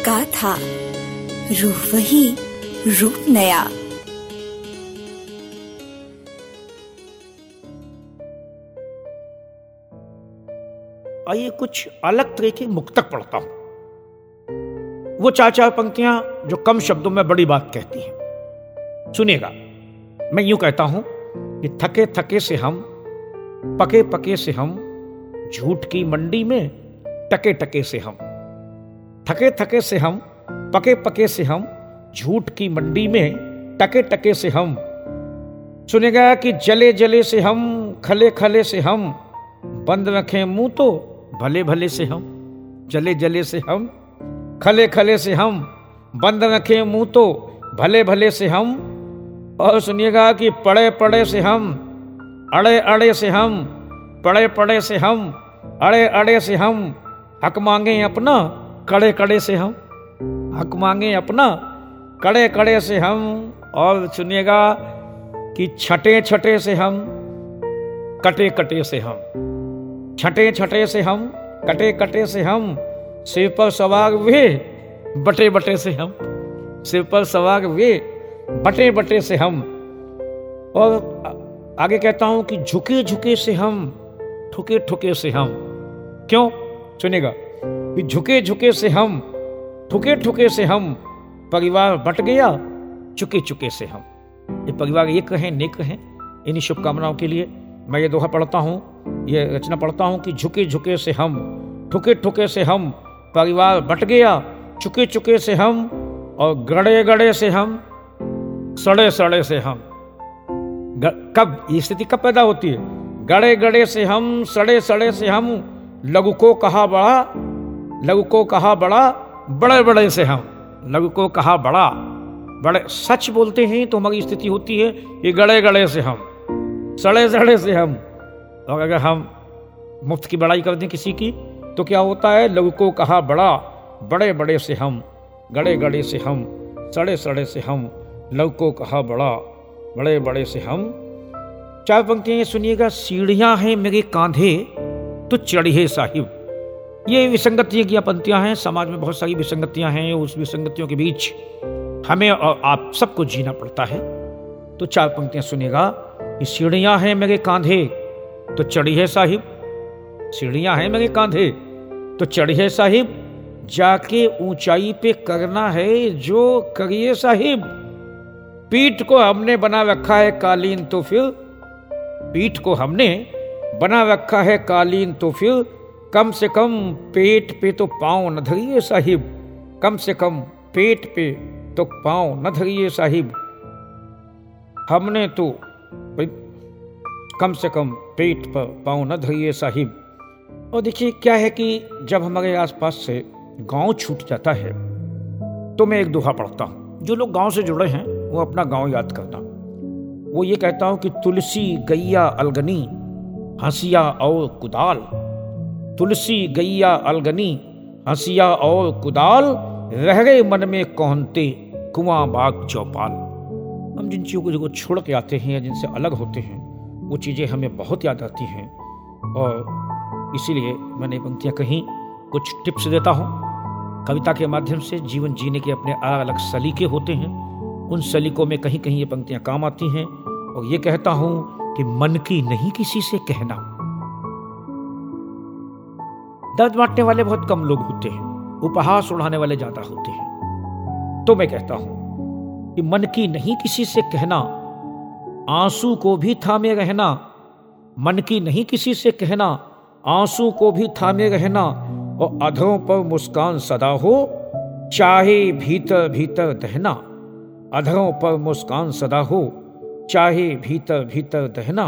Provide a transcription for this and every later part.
गाथा, रूह वही, रूप नया। आइए कुछ अलग तरह की मुक्तक पढ़ता हूं। वो चार चार पंक्तियां जो कम शब्दों में बड़ी बात कहती हैं। सुनिएगा, मैं यूं कहता हूं कि थके थके से हम, पके पके से हम, झूठ की मंडी में टके टके से हम। थके थके से हम, पके पके से हम, झूठ की मंडी में टके टके से हम। सुनेगा कि जले जले से हम, खले खले से हम, बंद रखें मुंह तो भले भले से हम। जले जले से हम, खले खले से हम, बंद रखें मुंह तो भले भले से हम। और सुनिएगा कि पड़े पड़े से हम, अड़े अड़े से हम, पड़े पड़े से हम, अड़े अड़े से हम, हक मांगे अपना कड़े कड़े से हम। हक मांगे अपना कड़े कड़े से हम। और सुनिएगा कि छटे छटे से हम, कटे कटे से हम। छटे छटे से हम, कटे कटे से हम, सिर पर सवार वे बटे बटे से हम। सिर पर सवार वे बटे बटे से हम। और आगे कहता हूं कि झुके झुके से हम, ठुके ठुके से हम। क्यों? सुनिएगा कि झुके झुके से हम, ठुके ठुके से हम, परिवार बट गया चुके चुके से हम। ये परिवार एक है, नेक है। इन्हीं शुभकामनाओं के लिए मैं ये दोहा पढ़ता हूं, ये रचना पढ़ता हूं कि झुके झुके से हम, ठुके ठुके से हम, परिवार बट गया चुके चुके से हम। और गड़े गड़े से हम, सड़े सड़े से हम। कब ये स्थिति कब पैदा होती है? गड़े गड़े से हम, सड़े सड़े से हम, लघु को कहा बड़ा, लघु को कहा बड़ा, बड़े बड़े से हम। लघु को कहा बड़ा, बड़े। सच बोलते हैं तो हमारी स्थिति होती है कि गड़े गड़े से हम, सड़े सड़े से हम। और अगर हम मुफ्त की बड़ाई कर दें किसी की तो क्या होता है? लघु को कहा बड़ा, बड़े बड़े से हम, गड़े गड़े से हम, सड़े सड़े से हम, लघु को कहा बड़ा, बड़े बड़े से हम। चार पंक्तियां सुनिएगा। सीढ़ियां हैं मेरे कांधे तो चढ़िए साहिब। ये विसंगतियों की पंक्तियां हैं। समाज में बहुत सारी विसंगतियां हैं। उस विसंगतियों के बीच हमें और आप सबको जीना पड़ता है। तो चार पंक्तियां सुनिएगा कि सीढ़ियां हैं मेरे कांधे तो चढ़िए साहिब। सीढ़ियां हैं मेरे कांधे तो चढ़िए साहिब, जाके ऊंचाई पे करना है जो करिए साहिब। पीठ को हमने बना रखा है कालीन तो फिर, पीठ को हमने बना रखा है कालीन तो फिर, कम से कम पेट पे तो पांव न धरिए साहिब। कम से कम पेट पे तो पांव न धरिए साहिब। हमने तो कम से कम पेट पर पांव न धरिए साहिब। और देखिए क्या है कि जब हमारे आसपास से गांव छूट जाता है तो मैं एक दोहा पढ़ता हूं। जो लोग गांव से जुड़े हैं वो अपना गांव याद करना। वो ये कहता हूं कि तुलसी गैया अलगनी, हंसिया और कुदाल। तुलसी गैया अलगनी, हंसिया और कुदाल, रह गए मन में कौनते कुआं बाग चौपाल। हम जिन चीज़ों को छोड़ के आते हैं या जिनसे अलग होते हैं वो चीज़ें हमें बहुत याद आती हैं। और इसीलिए मैंने पंक्तियां कहीं कुछ टिप्स देता हूँ। कविता के माध्यम से जीवन जीने के अपने अलग अलग सलीके होते हैं। उन सलीकों में कहीं कहीं ये पंक्तियां काम आती हैं। और ये कहता हूं कि मन की नहीं किसी से कहना। दर्द बांटने वाले बहुत कम लोग होते हैं, उपहास उड़ाने वाले ज्यादा होते हैं। तो मैं कहता हूं कि मन की नहीं किसी से कहना, आंसू को भी थामे रहना। मन की नहीं किसी से कहना, आंसू को भी थामे रहना। और अधरों पर मुस्कान सदा हो, चाहे भीतर भीतर दहना। अधरों पर मुस्कान सदा हो, चाहे भीतर भीतर दहना।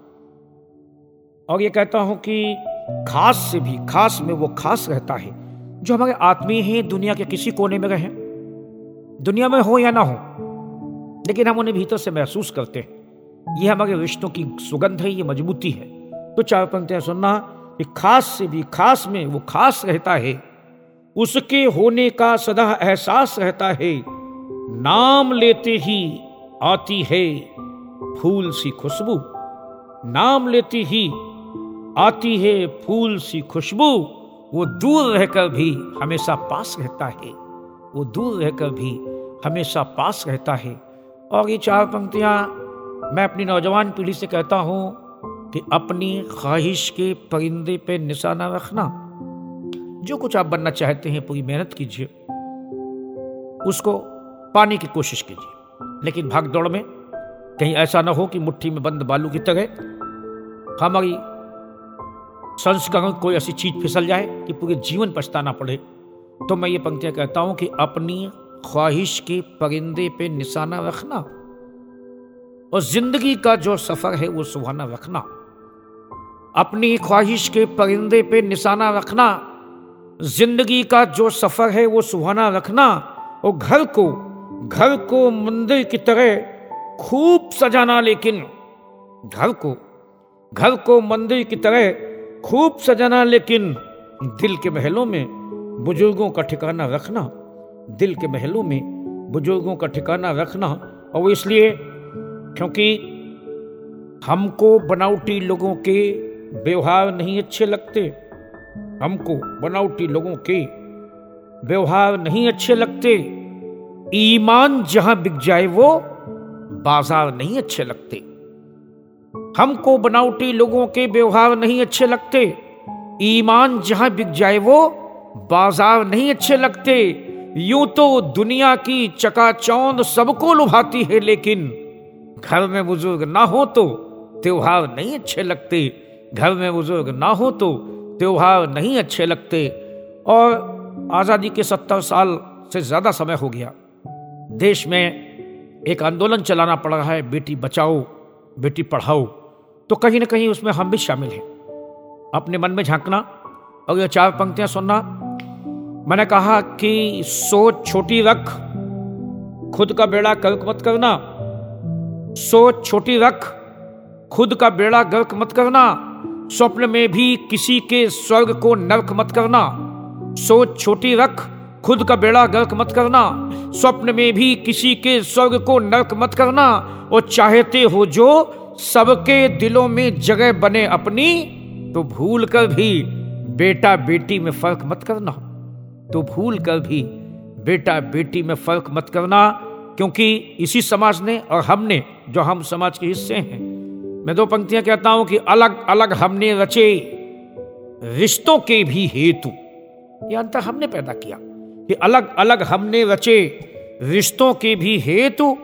और ये कहता हूं कि खास से भी खास में वो खास रहता है जो हमारे आत्मीय हैं, दुनिया के किसी कोने में रहें, दुनिया में हो या ना हो, लेकिन हम उन्हें भीतर से महसूस करते हैं। ये हमारे रिश्तों की सुगंध है, ये मजबूती है। तो चार पंक्तियां सुनना कि खास से भी खास में वो खास रहता है, उसके होने का सदा एहसास रहता है। नाम लेते ही आती है फूल सी खुशबू। नाम लेते ही आती है फूल सी खुशबू, वो दूर रहकर भी हमेशा पास रहता है। वो दूर रहकर भी हमेशा पास रहता है। और ये 4 पंक्तियां मैं अपनी नौजवान पीढ़ी से कहता हूं कि अपनी ख्वाहिश के परिंदे पे निशाना रखना। जो कुछ आप बनना चाहते हैं पूरी मेहनत कीजिए, उसको पाने की कोशिश कीजिए, लेकिन भाग दौड़ में कहीं ऐसा ना हो कि मुट्ठी में बंद बालू की तरह हमारी संस्करण कोई ऐसी चीज फिसल जाए कि पूरे जीवन पछताना पड़े। तो मैं ये पंक्तियां कहता हूं कि अपनी ख्वाहिश के परिंदे पे निशाना रखना और जिंदगी का जो सफर है वो सुहाना रखना। अपनी ख्वाहिश के परिंदे पे निशाना रखना, जिंदगी का जो सफर है वो सुहाना रखना। और घर को मंदिर की तरह खूब सजाना, लेकिन घर को मंदिर की तरह खूब सजाना, लेकिन दिल के महलों में बुजुर्गों का ठिकाना रखना। दिल के महलों में बुजुर्गों का ठिकाना रखना। और वो इसलिए क्योंकि हमको बनावटी लोगों के व्यवहार नहीं अच्छे लगते। हमको बनावटी लोगों के व्यवहार नहीं अच्छे लगते। ईमान जहां बिक जाए वो बाजार नहीं अच्छे लगते। हमको बनावटी लोगों के व्यवहार नहीं अच्छे लगते। ईमान जहां बिक जाए वो बाजार नहीं अच्छे लगते। यूं तो दुनिया की चकाचौंध सबको लुभाती है, लेकिन घर में बुजुर्ग ना हो तो त्योहार नहीं अच्छे लगते। घर में बुजुर्ग ना हो तो त्योहार नहीं अच्छे लगते। और आजादी के 70 साल से ज्यादा समय हो गया, देश में एक आंदोलन चलाना पड़ रहा है, बेटी बचाओ बेटी पढ़ाओ। तो कहीं ना कहीं उसमें हम भी शामिल हैं। अपने मन में झांकना और ये 4 पंक्तियां सुनना। मैंने कहा कि सोच छोटी रख, खुद का बेड़ा गर्क मत करना। सोच छोटी रख, खुद का बेड़ा गर्क मत करना। स्वप्न में भी किसी के स्वर्ग को नरक मत करना। सोच छोटी रख, खुद का बेड़ा गर्क मत करना। स्वप्न में भी किसी के स्वर्ग को नरक मत करना। और चाहते हो जो सबके दिलों में जगह बने अपनी, तो भूल कर भी बेटा बेटी में फर्क मत करना। तो भूल कर भी बेटा बेटी में फर्क मत करना। क्योंकि इसी समाज ने और हमने, जो हम समाज के हिस्से हैं, मैं 2 पंक्तियां कहता हूं कि अलग अलग हमने रचे रिश्तों के भी हेतु। यह अंतर हमने पैदा किया कि अलग अलग हमने रचे रिश्तों के भी हेतु।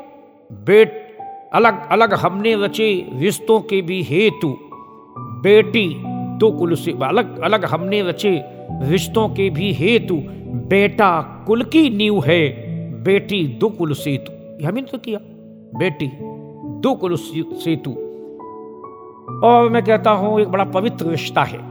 अलग अलग हमने रचे रिश्तों के भी हेतु। बेटी 2 कुल से, अलग अलग हमने रचे रिश्तों के भी हेतु। बेटा कुल की नींव है, बेटी 2 कुल सेतु। हमने तो किया, बेटी 2 कुल सेतु। और मैं कहता हूं एक बड़ा पवित्र रिश्ता है,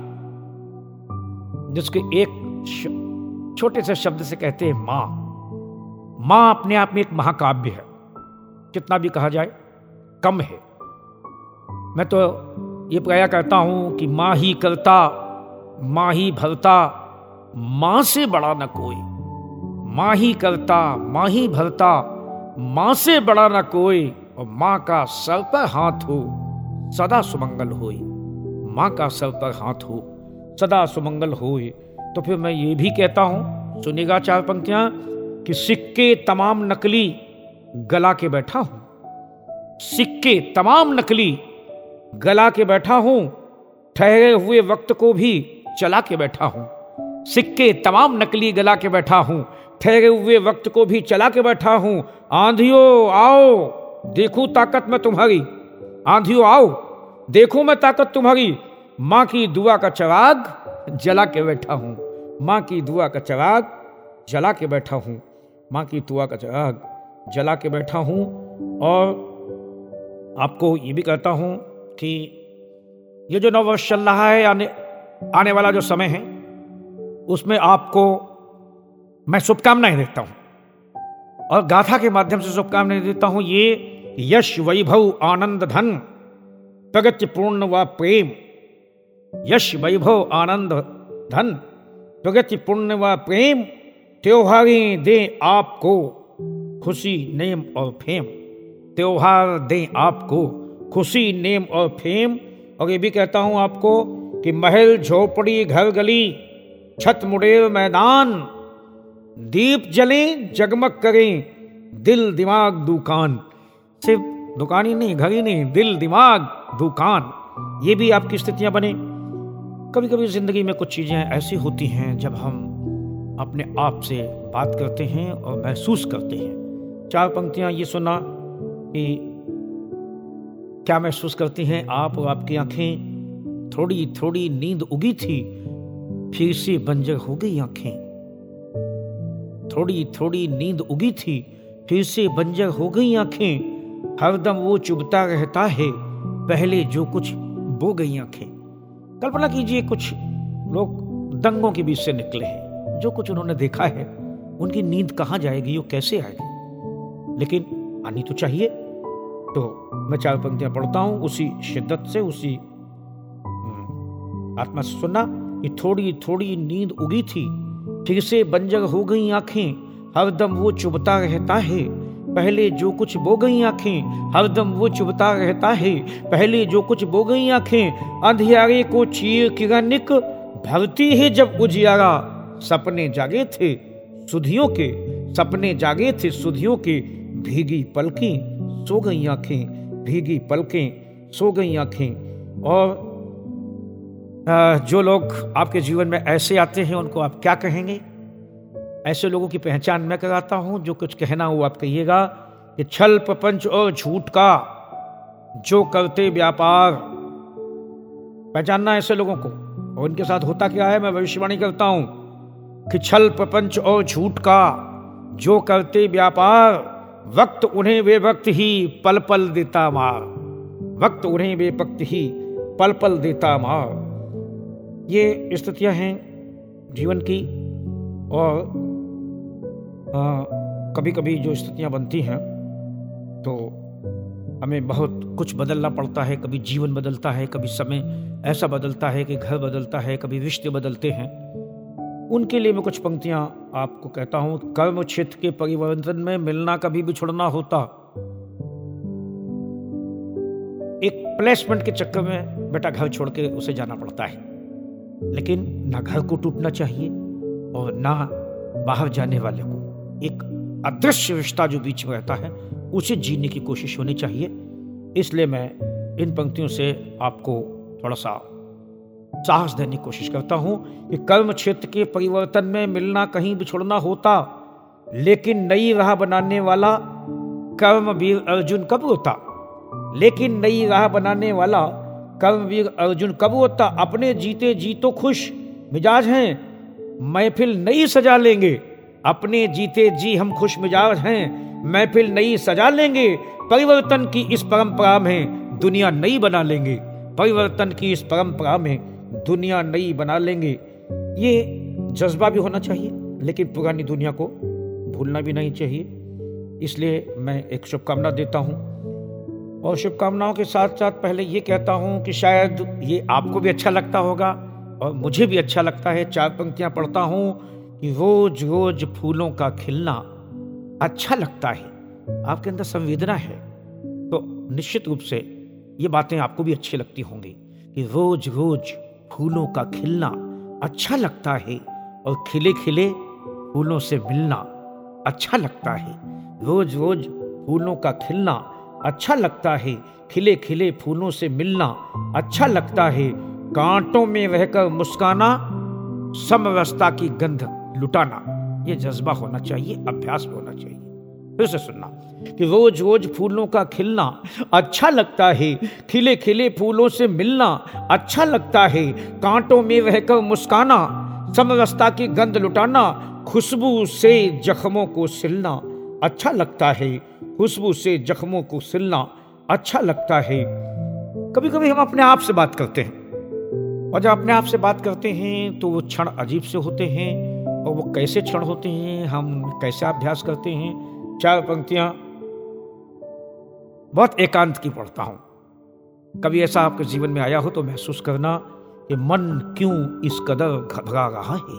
जिसके एक छोटे से शब्द से कहते हैं मां। मां अपने आप में एक महाकाव्य है, कितना भी कहा जाए कम है। मैं तो ये प्राय करता हूं कि मां ही करता, मां ही भरता, मां से बड़ा न कोई। मां ही करता, मां ही भरता, मां से बड़ा न कोई। और मां का सर पर हाथ हो सदा सुमंगल होए। मां का सर पर हाथ हो सदा सुमंगल होए। तो फिर मैं ये भी कहता हूं, सुनिएगा 4 पंक्तियां, कि सिक्के तमाम नकली गला के बैठा हूं। सिक्के तमाम नकली गला के बैठा हूं, ठहरे हुए वक्त को भी चला के बैठा हूं। सिक्के तमाम नकली गला के बैठा हूं, ठहरे हुए वक्त को भी चला के बैठा हूं। आंधियों आओ देखूं ताकत में तुम्हारी। आंधियों आओ देखूं मैं ताकत तुम्हारी। मां की दुआ का चिराग जला के बैठा हूं। मां की दुआ का चिराग जला के बैठा हूं। मां की दुआ का चिराग जला के बैठा हूं। और आपको ये भी कहता हूं कि ये जो नववर्ष चल रहा है, आने वाला जो समय है, उसमें आपको मैं शुभकामनाएं देता हूं और गाथा के माध्यम से शुभकामनाएं देता हूं। ये यश वैभव आनंद धन प्रगति पूर्ण व प्रेम। यश वैभव आनंद धन प्रगति पूर्ण व प्रेम। त्योहारें दे आपको खुशी नेम और फेम। त्योहार दें आपको खुशी नेम और फेम। और ये भी कहता हूं आपको कि महल झोपड़ी घर गली छत मुड़ेर मैदान दीप जलें जगमग करें, दिल दिमाग दुकान। सिर्फ दुकान ही नहीं, घर ही नहीं, दिल दिमाग दुकान, ये भी आपकी स्थितियां बने। कभी कभी जिंदगी में कुछ चीजें ऐसी होती हैं जब हम अपने आप से बात करते हैं और महसूस करते हैं। 4 पंक्तियां ये सुना कि क्या महसूस करती हैं आप और आपकी आंखें। थोड़ी थोड़ी नींद उगी थी, फिर से बंजर हो गई आंखें। थोड़ी थोड़ी नींद उगी थी, फिर से बंजर हो गई आंखें। हरदम वो चुभता रहता है, पहले जो कुछ बो गई आंखें। कल्पना कीजिए कुछ लोग दंगों के बीच से निकले हैं। जो कुछ उन्होंने देखा है, उनकी नींद कहाँ जाएगी, वो कैसे आएगी, लेकिन आनी तो चाहिए। तो मैं 4 पंक्तियां पढ़ता हूं उसी शिद्दत से, उसी आत्मा से सुनना कि थोड़ी थोड़ी नींद उगी थी, फिर से बंजर हो गई आंखें। हरदम वो चुभता रहता है, पहले जो कुछ बो गई आंखें। हरदम वो चुभता रहता है, पहले जो कुछ बो गई आंखें। अंधियारे को चीर किरणिक भरती है जब उजियारा। सपने जागे थे सुधियों के, सपने जागे थे सुधियों के। भीगी पलकें सो गई आंखें, भीगी पलकें सो गई आंखें। और जो लोग आपके जीवन में ऐसे आते हैं उनको आप क्या कहेंगे? ऐसे लोगों की पहचान मैं कराता हूं। जो कुछ कहना हो आप कहिएगा कि छल प्रपंच और झूठ का जो करते व्यापार। पहचानना ऐसे लोगों को। और उनके साथ होता क्या है, मैं भविष्यवाणी करता हूं कि छल प्रपंच और झूठ का जो करते व्यापार। वक्त उन्हें बेवक्त ही पल पल देता मार। वक्त उन्हें बेवक्त ही पल पल देता मार। ये स्थितियां हैं जीवन की। और कभी कभी जो स्थितियां बनती हैं तो हमें बहुत कुछ बदलना पड़ता है। कभी जीवन बदलता है, कभी समय ऐसा बदलता है कि घर बदलता है, कभी रिश्ते बदलते हैं। उनके लिए मैं कुछ पंक्तियां आपको कहता हूं। कर्म क्षेत्र के परिवर्तन में मिलना कभी भी छोड़ना होता। एक प्लेसमेंट के चक्कर में बेटा घर छोड़ के उसे जाना पड़ता है, लेकिन ना घर को टूटना चाहिए और ना बाहर जाने वाले को। एक अदृश्य रिश्ता जो बीच में रहता है उसे जीने की कोशिश होनी चाहिए। इसलिए मैं इन पंक्तियों से आपको थोड़ा सा साहस देने की कोशिश करता हूं कि कर्म क्षेत्र के परिवर्तन में मिलना कहीं भी छोड़ना होता, लेकिन नई राह बनाने वाला कर्मवीर अर्जुन कब होता। लेकिन नई राह बनाने वाला कर्मवीर अर्जुन कब होता। अपने जीते जी तो खुश मिजाज हैं, महफिल नई सजा लेंगे। अपने जीते जी हम खुश मिजाज हैं, महफिल नई सजा लेंगे। परिवर्तन की इस परंपरा में दुनिया नई बना लेंगे। परिवर्तन की इस परंपरा में दुनिया नई बना लेंगे। ये जज्बा भी होना चाहिए, लेकिन पुरानी दुनिया को भूलना भी नहीं चाहिए। इसलिए मैं एक शुभकामना देता हूं। और शुभकामनाओं के साथ साथ पहले ये कहता हूं कि शायद ये आपको भी अच्छा लगता होगा और मुझे भी अच्छा लगता है। 4 पंक्तियां पढ़ता हूं कि रोज रोज फूलों का खिलना अच्छा लगता है। आपके अंदर संवेदना है तो निश्चित रूप से ये बातें आपको भी अच्छी लगती होंगी कि रोज रोज फूलों का खिलना अच्छा लगता है और खिले खिले फूलों से मिलना अच्छा लगता है। रोज रोज फूलों का खिलना अच्छा लगता है, खिले खिले फूलों से मिलना अच्छा लगता है। कांटों में रहकर मुस्काना, समरसता की गंध लुटाना। ये जज्बा होना चाहिए, अभ्यास में होना चाहिए। फिर से सुनना कि रोज रोज फूलों का खिलना अच्छा लगता है, खिले खिले फूलों से मिलना अच्छा लगता है। कांटों में रहकर मुस्काना, समरसता की गंध लुटाना। खुशबू से जख्मों को सिलना अच्छा लगता है, खुशबू से जख्मों को सिलना अच्छा लगता है। कभी कभी हम अपने आप से बात करते हैं, और जब अपने आप से बात करते हैं तो वो क्षण अजीब से होते हैं। और वो कैसे क्षण होते हैं, हम कैसे अभ्यास करते हैं। 4 पंक्तियां बहुत एकांत की पढ़ता हूं। कभी ऐसा आपके जीवन में आया हो तो महसूस करना कि मन क्यों इस कदर घबरा रहा है।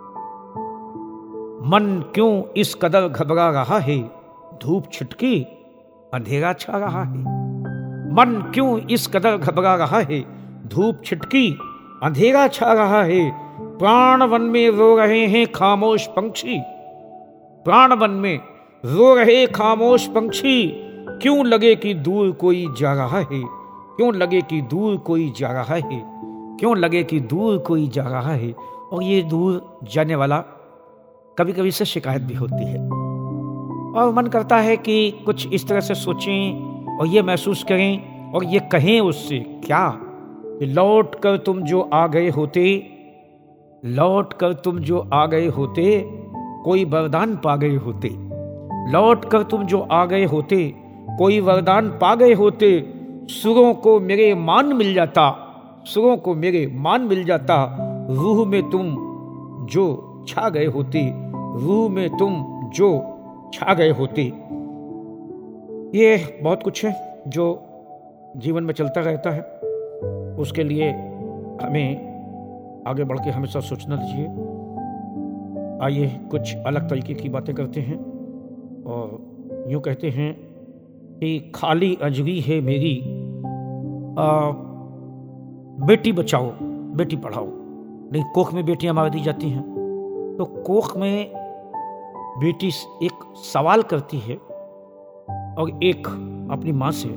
मन क्यों इस कदर घबरा रहा है। धूप छिटकी अंधेरा छा रहा है। मन क्यों इस कदर घबरा रहा है। धूप छिटकी अंधेरा छा रहा है। प्राण वन में रो रहे हैं खामोश पंछी। प्राण वन में रो रहे खामोश पंछी, क्यों लगे कि दूर कोई जा रहा है, क्यों लगे कि दूर कोई जा रहा है, क्यों लगे कि दूर कोई जा रहा है। और ये दूर जाने वाला कभी कभी से शिकायत भी होती है और मन करता है कि कुछ इस तरह से सोचें और ये महसूस करें और ये कहें उससे क्या, लौट कर तुम जो आ गए होते, लौट कर तुम जो आ गए होते, कोई वरदान पा गए होते, लौट कर तुम जो आ गए होते, कोई वरदान पा गए होते, सुरों को मेरे मान मिल जाता, सुरों को मेरे मान मिल जाता, रूह में तुम जो छा गए होते, रूह में तुम जो छा गए होते। ये बहुत कुछ है जो जीवन में चलता रहता है, उसके लिए हमें आगे बढ़ के हमेशा सोचना चाहिए। आइए कुछ अलग तरीके की बातें करते हैं और यूँ कहते हैं कि खाली अजगी है मेरी, बेटी बचाओ बेटी पढ़ाओ। नहीं, कोख में बेटियां मार दी जाती हैं, तो कोख में बेटी एक सवाल करती है और एक अपनी मां से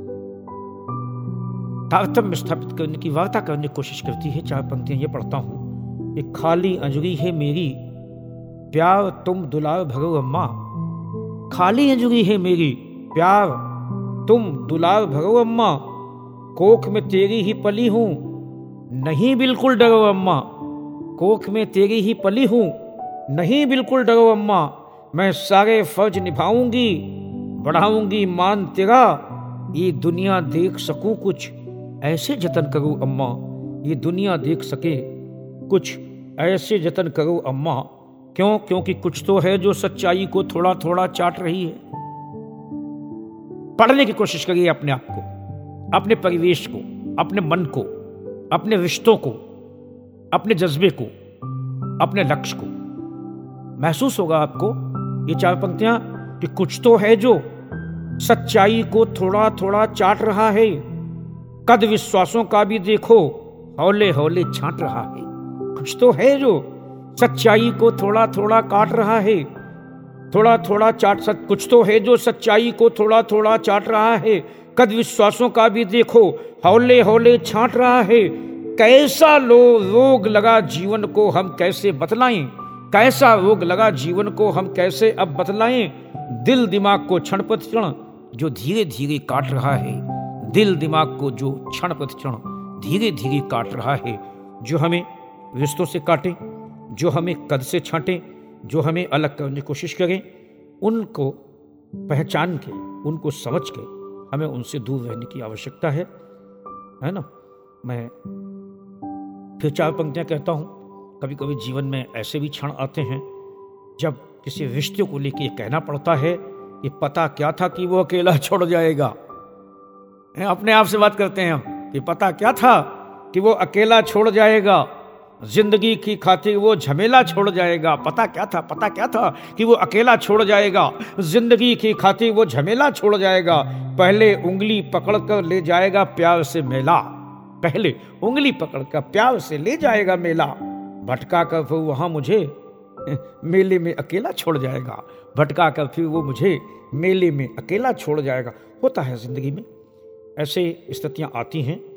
तारतम्य स्थापित करने की, वार्ता करने की कोशिश करती है। 4 पंक्तियां ये पढ़ता हूं कि खाली अंजुरी है मेरी, प्यार तुम दुलार भरो अम्मा, खाली अंजुरी है मेरी, प्यार तुम दुलार भरो अम्मा, कोख में तेरी ही पली हूं, नहीं बिल्कुल डरो अम्मा, कोख में तेरी ही पली हूं, नहीं बिल्कुल डरो अम्मा, मैं सारे फर्ज निभाऊंगी, बढ़ाऊंगी मान तेरा, ये दुनिया देख सकूं कुछ ऐसे जतन करो अम्मा, ये दुनिया देख सके कुछ ऐसे जतन करो अम्मा। क्यों? क्योंकि कुछ तो है जो सच्चाई को थोड़ा थोड़ा चाट रही है। पढ़ने की कोशिश करिए अपने आप को, अपने परिवेश को, अपने मन को, अपने रिश्तों को, अपने जज्बे को, अपने लक्ष्य को। महसूस होगा आपको ये 4 पंक्तियां कि कुछ तो है जो सच्चाई को थोड़ा थोड़ा चाट रहा है, कद विश्वासों का भी देखो हौले हौले छांट रहा है। कुछ तो है जो सच्चाई को थोड़ा थोड़ा काट रहा है, थोड़ा थोड़ा कुछ तो है जो सच्चाई को थोड़ा थोड़ा चाट रहा है, कद विश्वासों का भी देखो हौले हौले छांट रहा है। कैसा रोग लगा जीवन को हम कैसे बतलाएं, कैसा रोग लगा जीवन को हम कैसे अब बतलाएं, दिल दिमाग को क्षण प्रतिक्षण जो धीरे धीरे काट रहा है, दिल दिमाग को जो क्षण प्रतिक्षण धीरे धीरे काट रहा है, जो हमें रिश्तों से काटे, जो हमें कद से छांटे, जो हमें अलग करने की कोशिश करें, उनको पहचान के, उनको समझ के हमें उनसे दूर रहने की आवश्यकता है ना। मैं फिर 4 पंक्तियां कहता हूं। कभी कभी जीवन में ऐसे भी क्षण आते हैं जब किसी रिश्ते को लेकर यह कहना पड़ता है कि पता क्या था कि वो अकेला छोड़ जाएगा। अपने आप से बात करते हैं हम कि पता क्या था कि वो अकेला छोड़ जाएगा, जिंदगी की खातिर वो झमेला छोड़ जाएगा। पता क्या था कि वो अकेला छोड़ जाएगा, जिंदगी की खातिर वो झमेला छोड़ जाएगा। पहले उंगली पकड़कर ले जाएगा प्यार से मेला, पहले उंगली पकड़कर प्यार से ले जाएगा मेला, भटका कर फिर वहां मुझे मेले में अकेला छोड़ जाएगा, भटका कर फिर वो मुझे मेले में अकेला छोड़ जाएगा। होता है जिंदगी में, ऐसे स्थितियां आती हैं